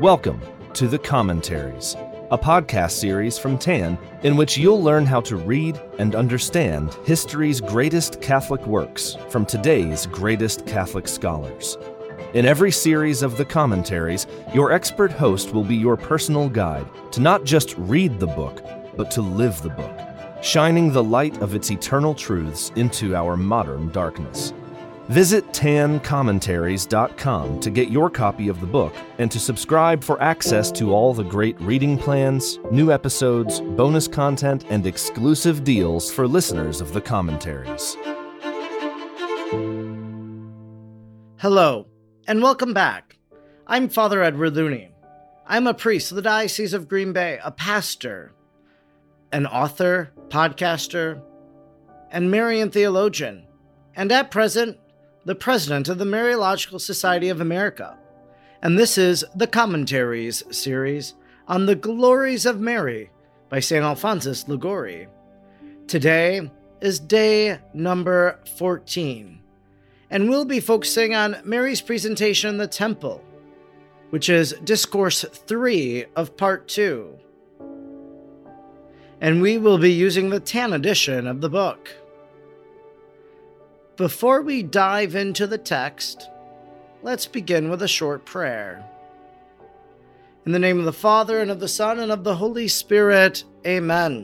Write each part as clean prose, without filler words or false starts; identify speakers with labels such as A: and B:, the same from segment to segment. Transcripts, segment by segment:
A: Welcome to The Commentaries, a podcast series from TAN in which you'll learn how to read and understand history's greatest Catholic works from today's greatest Catholic scholars. In every series of The Commentaries, your expert host will be your personal guide to not just read the book, but to live the book, shining the light of its eternal truths into our modern darkness. Visit tancommentaries.com to get your copy of the book and to subscribe for access to all the great reading plans, new episodes, bonus content, and exclusive deals for listeners of the commentaries.
B: Hello, and welcome back. I'm Father Edward Looney. I'm a priest of the Diocese of Green Bay, a pastor, an author, podcaster, and Marian theologian, and at present, the president of the Mariological Society of America. And this is the Commentaries series on the Glories of Mary by St. Alphonsus Liguori. Today is day number 14, and we'll be focusing on Mary's presentation in the temple, which is Discourse 3 of Part 2. And we will be using the TAN edition of the book. Before we dive into the text, let's begin with a short prayer. In the name of the Father, and of the Son, and of the Holy Spirit, Amen.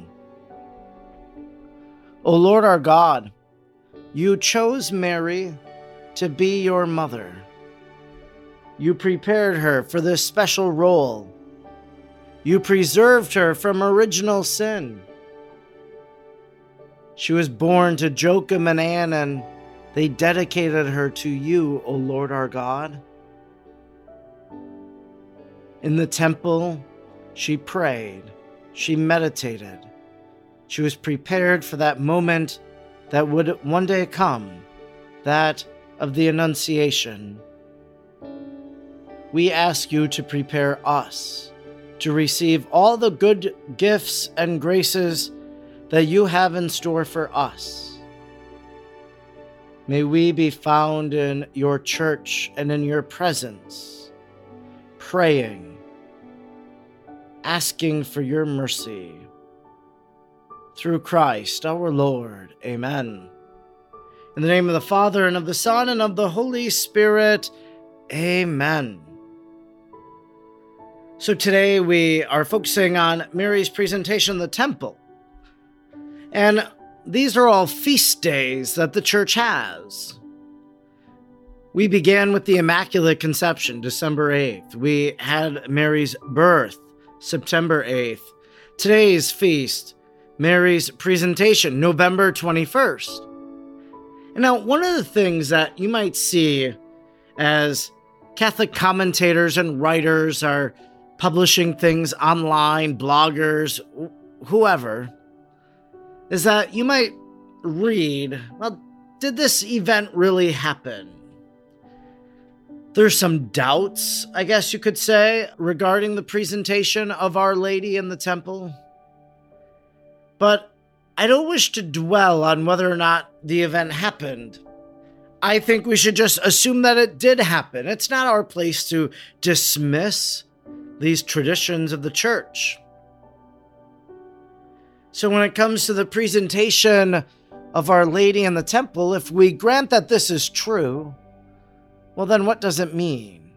B: O Lord our God, you chose Mary to be your mother. You prepared her for this special role. You preserved her from original sin. She was born to Joachim and Anne, and they dedicated her to you, O Lord our God. In the temple, she prayed, she meditated. She was prepared for that moment that would one day come, that of the Annunciation. We ask you to prepare us to receive all the good gifts and graces that you have in store for us. May we be found in your church and in your presence, praying, asking for your mercy. Through Christ our Lord. Amen. In the name of the Father, and of the Son, and of the Holy Spirit. Amen. So today we are focusing on Mary's presentation in the temple. And these are all feast days that the Church has. We began with the Immaculate Conception, December 8th. We had Mary's birth, September 8th. Today's feast, Mary's presentation, November 21st. And now, one of the things that you might see as Catholic commentators and writers are publishing things online, bloggers, whoever, is that you might read, well, did this event really happen? There's some doubts, I guess you could say, regarding the presentation of Our Lady in the temple. But I don't wish to dwell on whether or not the event happened. I think we should just assume that it did happen. It's not our place to dismiss these traditions of the Church. So when it comes to the presentation of Our Lady in the temple, if we grant that this is true, well then what does it mean?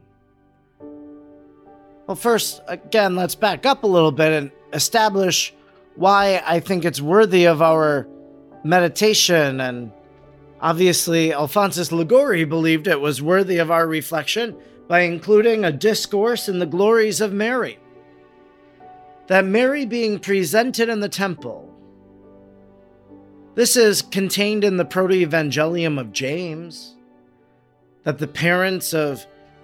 B: Well, first, again, let's back up a little bit and establish why I think it's worthy of our meditation. And obviously, Alphonsus Liguori believed it was worthy of our reflection by including a discourse in the Glories of Mary. That Mary being presented in the temple. This is contained in the Proto-Evangelium of James. That the parents of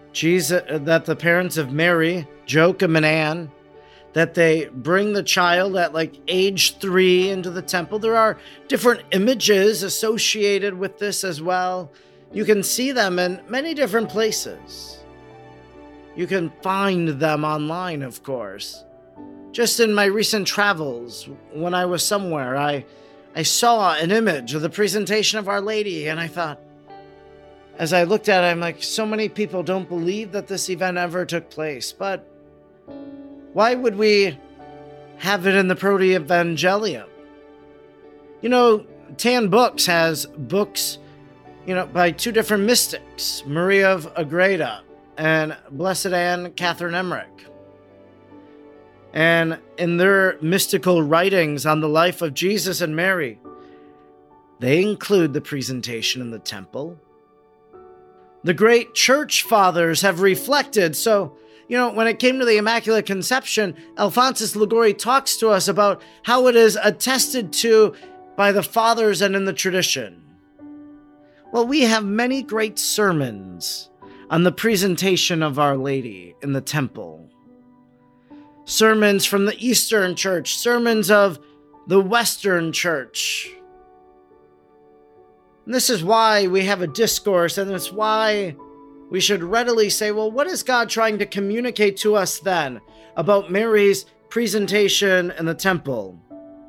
B: Mary, Joachim and Anne, that they bring the child at age 3 into the temple. There are different images associated with this as well. You can see them in many different places. You can find them online, of course. Just in my recent travels, when I was somewhere, I saw an image of the presentation of Our Lady, and I thought, as I looked at it, I'm like, so many people don't believe that this event ever took place, but Why would we have it in the Proto-Evangelium? You know, Tan Books has books, by two different mystics, Maria of Agreda and Blessed Anne Catherine Emmerich. And in their mystical writings on the life of Jesus and Mary, they include the presentation in the temple. The great church fathers have reflected. So, when it came to the Immaculate Conception, Alphonsus Liguori talks to us about how it is attested to by the fathers and in the tradition. Well, we have many great sermons on the presentation of Our Lady in the temple. Sermons from the Eastern Church, sermons of the Western Church. And this is why we have a discourse, and it's why we should readily say, well, what is God trying to communicate to us then about Mary's presentation in the temple?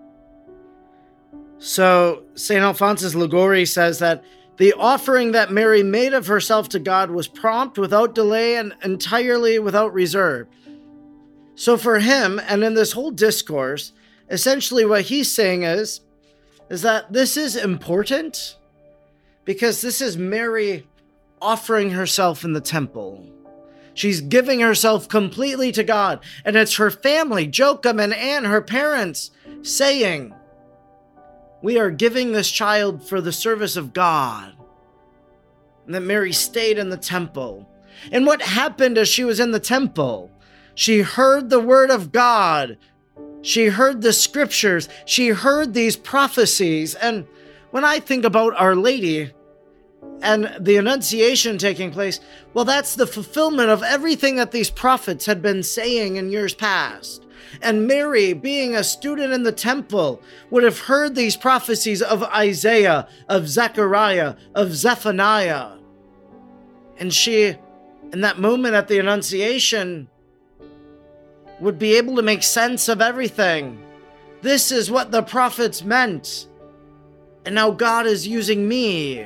B: So, St. Alphonsus Liguori says that the offering that Mary made of herself to God was prompt, without delay, and entirely without reserve. So for him, and in this whole discourse, essentially what he's saying is that this is important because this is Mary offering herself in the temple. She's giving herself completely to God, and it's her family, Joachim and Anne, her parents, saying, we are giving this child for the service of God. And that Mary stayed in the temple. And what happened as she was in the temple? She heard the word of God. She heard the scriptures. She heard these prophecies. And when I think about Our Lady and the Annunciation taking place, well, that's the fulfillment of everything that these prophets had been saying in years past. And Mary, being a student in the temple, would have heard these prophecies of Isaiah, of Zechariah, of Zephaniah. And she, in that moment at the Annunciation, would be able to make sense of everything. This is what the prophets meant. And now God is using me.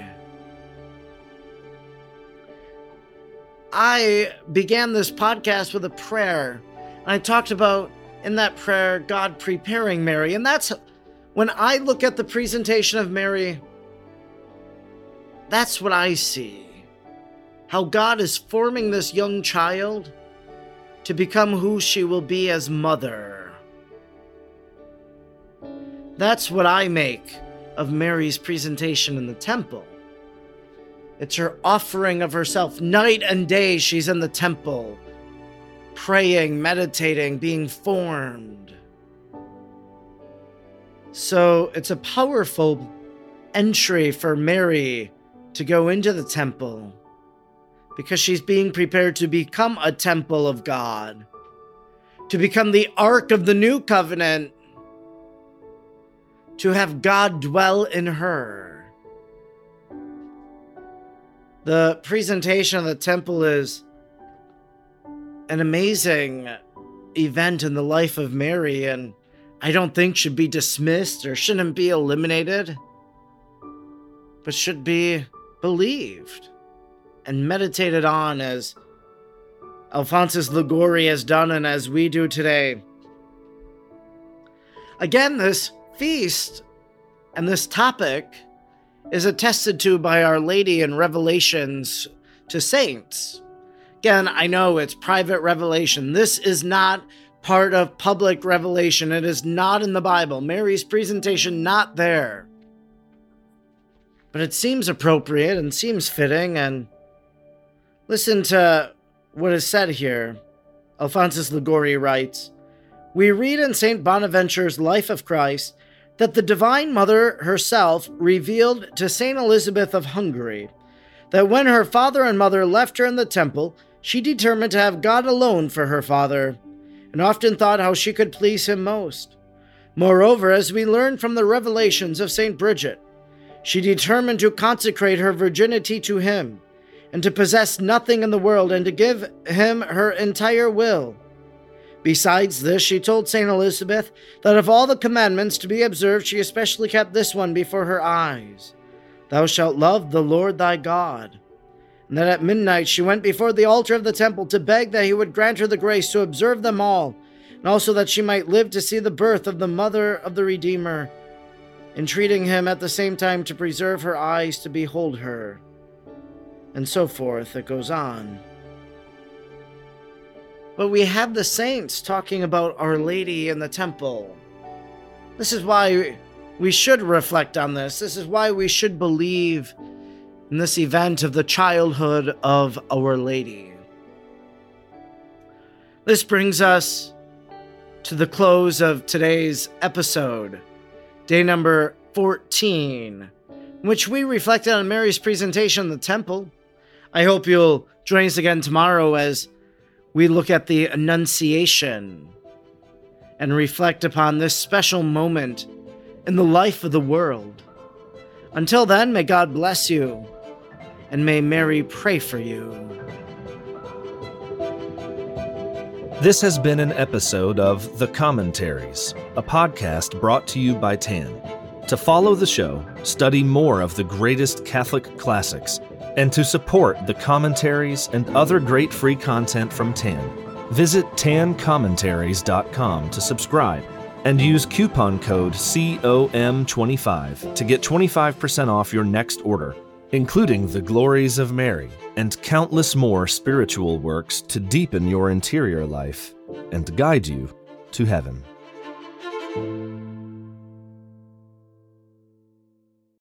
B: I began this podcast with a prayer. And I talked about, in that prayer, God preparing Mary. And that's, when I look at the presentation of Mary, that's what I see. How God is forming this young child to become who she will be as mother. That's what I make of Mary's presentation in the temple. It's her offering of herself. Night and day she's in the temple, praying, meditating, being formed. So it's a powerful entry for Mary to go into the temple, because she's being prepared to become a temple of God, to become the Ark of the New Covenant, to have God dwell in her. The presentation of the temple is an amazing event in the life of Mary, and I don't think should be dismissed or shouldn't be eliminated, but should be believed and meditated on, as Alphonsus Liguori has done and as we do today. Again, this feast and this topic is attested to by Our Lady in revelations to saints. Again, I know it's private revelation. This is not part of public revelation. It is not in the Bible. Mary's presentation, not there. But it seems appropriate and seems fitting, and listen to what is said here. Alphonsus Liguori writes, "We read in St. Bonaventure's Life of Christ that the Divine Mother herself revealed to St. Elizabeth of Hungary that when her father and mother left her in the temple, she determined to have God alone for her father, and often thought how she could please him most. Moreover, as we learn from the revelations of St. Bridget, she determined to consecrate her virginity to him, and to possess nothing in the world, and to give him her entire will. Besides this, she told St. Elizabeth that of all the commandments to be observed, she especially kept this one before her eyes: Thou shalt love the Lord thy God. and that at midnight she went before the altar of the temple to beg that he would grant her the grace to observe them all, and also that she might live to see the birth of the mother of the Redeemer, entreating him at the same time to preserve her eyes to behold her. And so forth, it goes on. But we have the saints talking about Our Lady in the temple. This is why we should reflect on this. This is why we should believe in this event of the childhood of Our Lady. This brings us to the close of today's episode, day number 14, in which we reflected on Mary's presentation in the temple. I hope you'll join us again tomorrow as we look at the Annunciation and reflect upon this special moment in the life of the world. Until then, may God bless you, and may Mary pray for you.
A: This has been an episode of The Commentaries, a podcast brought to you by TAN. To follow the show, study more of the greatest Catholic classics, and to support the commentaries and other great free content from TAN, visit tancommentaries.com to subscribe and use coupon code COM25 to get 25% off your next order, including The Glories of Mary and countless more spiritual works to deepen your interior life and guide you to heaven.